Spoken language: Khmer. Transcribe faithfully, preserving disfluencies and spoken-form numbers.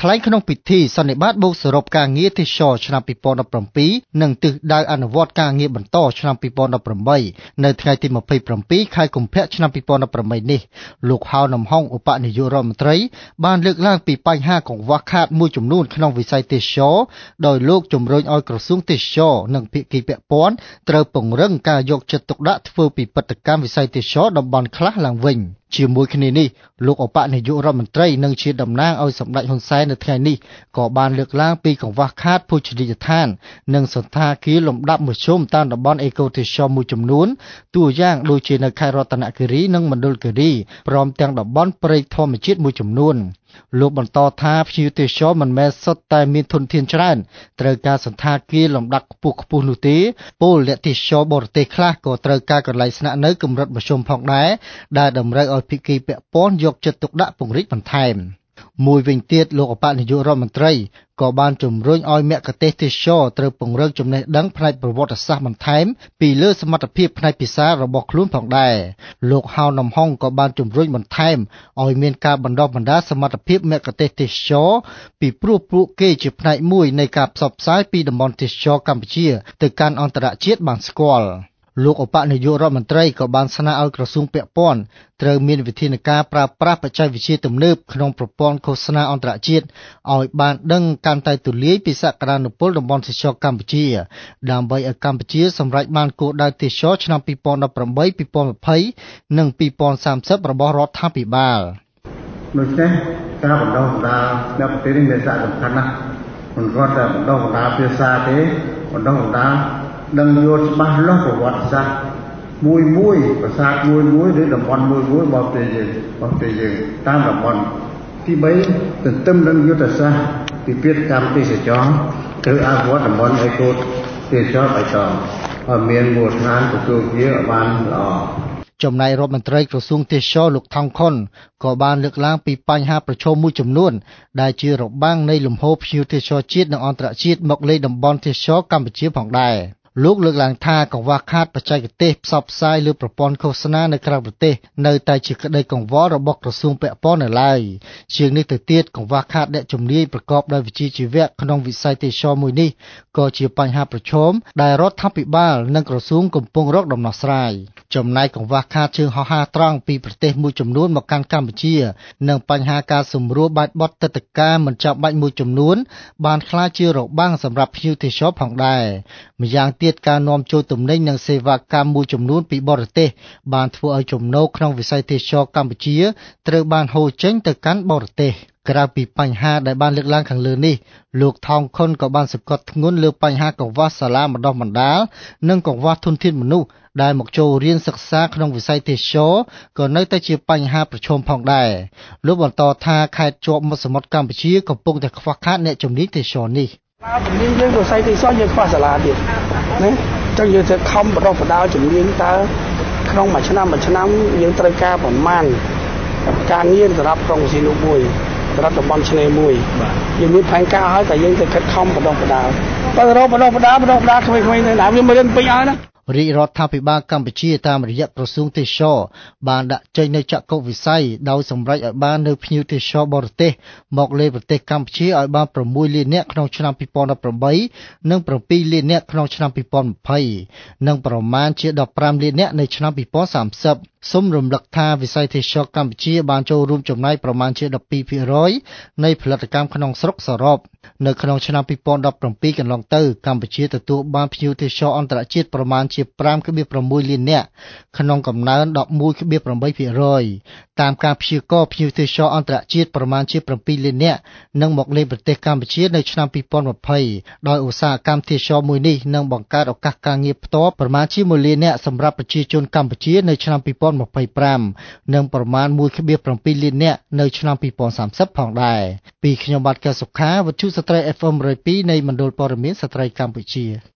ថ្លែងក្នុងពិធីសន្និបាតបូកសរុបការងារទេសចរឆ្នាំពីរពាន់ដប់ប្រាំពីរនិងទិសដៅអនុវត្តការងារបន្តឆ្នាំពីរពាន់ដប់ប្រាំបីនៅថ្ងៃទីម្ភៃប្រាំពីរខែកុម្ភៈឆ្នាំពីរពាន់ដប់ប្រាំបីនេះលោកហៅនំហុងឧបនាយករដ្ឋមន្ត្រីបានលើកឡើងពីបញ្ហាកង្វះខាតមួយចំនួនក្នុងវិស័យទេសចរដោយលោកជំរុញឲ្យក្រសួងទេសចរនិងភាគីពាក់ព័ន្ធត្រូវពង្រឹងការយកចិត្តទុកដាក់ធ្វើពិពិធកម្មវិស័យទេសចរតំបន់ខ្លះឡើងវិញជាមួយគ្នានេះលោកឧបនាយករដ្ឋមន្ត្រីនិងជាតំណាងឲ្យសម្ដេចហ៊ុនសែននៅថ្ងៃនេះក៏បានលើកឡើងពីកង្វះខាតភោជនីយដ្ឋាននិងសន្តាគារលំដាប់មធ្យមតាមតំបន់អេកូទេសចរមួយចំនួនតួយ៉ាងដូចជានៅខេត្តរតនគិរីនិងមណ្ឌលគិរីព្រមទាំងតំបន់ព្រៃធម្មជាតិមួយចំនួនលោកបន្តថាភ្ញៀវទេសចរមិនមែនសុទ្ធតែមានធនធានច្រើនត្រូវការសន្តាគារលំដាប់ខ្ពស់ខ្ពស់នោះទេពលរដ្ឋទេសចរបរទេសខ្លះក៏ត្រូវការកន្លែងស្នាក់នៅកម្រិតមធ្យមផងដែរដែលតម្រូវឲ្យភាគីពាក់ព័ន្ធយកចិត្តទុកដាក់ពង្រីកបន្ថែមមួយវិញទៀតលោកឧបនាយករដ្ឋមន្ត្រីក៏បានជំរុញឲ្យមគ្គុទ្ទេសក៍ទេសចរត្រូវពង្រឹងចំណេះដឹងផ្នែកប្រវត្តិសាស្ត្របន្ថែមពីលើសមត្ថភាពផ្នែកភាសារបស់ខ្លួនផងដែរលោកហៅនំហុងក៏បានជំរុញបន្ថែមឲ្យមានការបណ្ដុះបណ្ដាលសមត្ថភាពមគ្គុទ្ទេសក៍ទេសចរពីព្រោះពួកគេជាផ្នែកមួយនៃការផ្សព្វផ្សាយពីតំបន់ទេសចរកម្ពុជាទៅកាន់អន្តរជាតិបានស្គាល់លោកឧបនាយករដ្ឋមន្ត្រីក៏បានស្នើឲ្យក្រសួងពាក់ព័ន្ធត្រូវមានវិធានការប្រើប្រាស់បច្ចេកវិទ្យាទំនើបក្នុងប្រព័ន្ធឃោសនាអន្តរជាតិឲ្យបានដឹងកាន់តែទូលាយពីសក្តានុពលតំបន់ទេសចរកម្ពុជាដើម្បីឲ្យកម្ពុជាសម្រេចបានគោលដៅទេសចរឆ្នាំពីរពាន់ដប់ប្រាំបី ពីរពាន់ยี่สิบ និងពីរពាន់សាមសិបរបស់រដ្ឋាភិបាលដូច្នេះការបណ្ដុះបណ្ដាលនៅប្រទេសនេះមានសារៈសំខាន់ណាស់មិនគ្រាន់តែបណ្ដុះបណ្ដាលភាសាទេបណ្ដុះបណ្ដាលដឹងយល់ច្បាស់លាស់ប្រវត្តិសាស្ត្រមួយមួយប្រាសាទមួយមួយឬតំបន់មួយមួយរបស់ប្រទេសយើងរបស់ប្រទេសយើងតាមតំបន់ទីបីទន្ទឹមនឹងយុទ្ធសាស្ត្រពិពិធកម្មទេសចរត្រូវអភិវឌ្ឍតំបន់អេកូទេសចរបៃតងឲ្យមានមូលដ្ឋានទទួលភ្ញៀវឲ្យបានល្អចំណែករដ្ឋមន្ត្រីក្រសួងទេសចរលោកថងខុនក៏បានលើកឡើងពីបញ្ហាប្រឈមមួយចំនួនដែលជារបាំងនៃលំហូរភ្ញៀវទេសចរជាតិនិងអន្តរជាតិមកលេងតំបន់ទេសចរកម្ពុជាផងដែរលោកលើកឡើងថាកង្វះខាតបច្ចេកទេសផ្សព្វផ្សាយលើប្រព័ន្ធឃោសនានៅក្រៅប្រទេសនៅតែជាក្តីកង្វល់របស់ក្រសួងពាក់ព័ន្ធនៅឡើយជាងនេះទៅទៀតកង្វះខាតអ្នកជំនាញប្រកបដោយវិជ្ជាជីវៈក្នុងវិស័យទេសចរមួយនេះក៏ជាបញ្ហាប្រឈមដែលរដ្ឋាភិបាលនិងក្រសួងកំពុងរកដំណោះស្រាយចំណែកកង្វះខាតជើងហោះហើរត្រង់ពីប្រទេសមួយចំនួនមកកាន់កម្ពុជានិងបញ្ហាការសម្រួលបែបបទទឹកតការមិនចាំបាច់មួយចំនួនបានក្លាយជារបាំងសម្រាប់ភ្ញៀវទេសចរផងដែរម្យ៉ាងទៀតការនាំចូលទំនិញនិងសេវាកម្មមួយចំនួនពីបរទេសបានធ្វើឲ្យចំណូលក្នុងវិស័យទេសចរកម្ពុជាត្រូវបានហូរចេញទៅកាន់បរទេសក្រៅពីបញ្ហាដែលបានលើកឡើងខាងលើនេះលោកថោងខុនក៏បានសង្កត់ធ្ងន់លើបញ្ហាកង្វះសាលាបណ្ដុះបណ្ដាលនិងកង្វះធនធានមនុស្សដែលមកចូលរៀនសិក្សាក្នុងវិស័យទេសចរក៏នៅតែជាបញ្ហាប្រឈមផងដែរលោកបន្តថាខេត្តជាប់មាត់សមុទ្រកម្ពុជាកំពុងតែខ្វះខាតអ្នកជំនាញទេសចរនេះជំនាញយើងវិស័យទេសចរយើងខ្វះសាលាទៀតណាចឹងយើងត្រូវខំបណ្ដុះបណ្ដាលជំនាញតើក្នុងមួយឆ្នាំមួយឆ្នាំយើងត្រូវការប្រមាណការងារសម្រាប់ក្រុងស៊ីនូមួយសម្រាប់តំបន់ឆ្នេរមួយយើងមានផែនការឲ្យតែយើងត្រូវខិតខំបណ្ដុះបណ្ដាលបើរកបណ្ដុះបណ្ដាលបណ្ដុះបណ្ដាលក្មេងៗនៅណាវាមិនរៀនពេញឲ្យណារាជរដ្ឋាភិបាលកម្ពុជាតាមរយៈក្រសួងទេសចរបានដាក់ចេញនូវចក្ខុវិស័យដោយសម្រេចឲ្យបាននូវភ្ញៀវទេសចរបរទេសមកលេងប្រទេសកម្ពុជាឲ្យបានប្រាំមួយលាននាក់ក្នុងឆ្នាំពីរពាន់ដប់ប្រាំបីនិងប្រាំពីរលាននាក់ក្នុងឆ្នាំពីរពាន់ยี่สิบនិងប្រមាណជាដប់ប្រាំលាននាក់នៅឆ្នាំពីរពាន់សាមសិបសូមរំលឹកថាវិស័យទេសចរកម្ពុជាបានចូលរួមចំណែកប្រមាណជាដប់ពីរភាគរយនៃផលិតកម្មក្នុងស្រុកសរុបនៅក្នុងឆ្នាំពីរពាន់ដប់ប្រាំពីរកន្លងទៅកម្ពុជាទទួលបានភ្ញៀវទេសចរអន្តរជាតិប្រមាណជាប្រាំភាគប្រាំមួយលាននាក់ក្នុងកំណើនដប់មួយភាគប្រាំបីភាគរយតាមការព្យាករណ៍ភ្ញៀវទេសចរអន្តរជាតិប្រមាណជាប្រាំពីរលាននាក់នឹងមកលេងប្រទេសកម្ពុជានៅឆ្នាំពីរពាន់ยี่สิบដោយឧស្សាហកម្មទេសចរមួយនេះនឹងបង្កើតឱកាសការងារផ្ទាល់ប្រមាណជាមួយលាននាក់សម្រាប់ប្រជាជនកម្ពុជានៅឆ្នាំពីរពាន់ยี่สิบห้าនិងប្រមាណមួយភាគប្រាំពីរលាននាក់នៅឆ្នាំពីរពាន់សាមសិបផងដែរពីខ្ញុំបាទកែសុខាវិទ្យុស្ត្រី เอฟ เอ็ม หนึ่งศูนย์สองនៃមណ្ឌលព័ត៌មានស្ត្រីកម្ពុជា